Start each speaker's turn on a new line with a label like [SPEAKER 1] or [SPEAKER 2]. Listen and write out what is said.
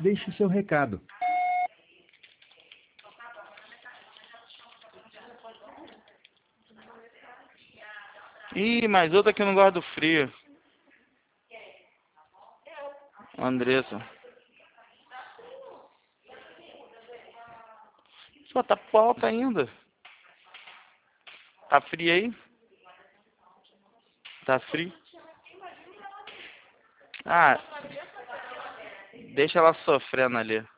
[SPEAKER 1] Deixe seu recado.
[SPEAKER 2] Ih, mais outra que não gosta do frio. Andressa. Só tá pro alto ainda. Tá frio aí? Tá frio? Ah, deixa ela sofrendo ali.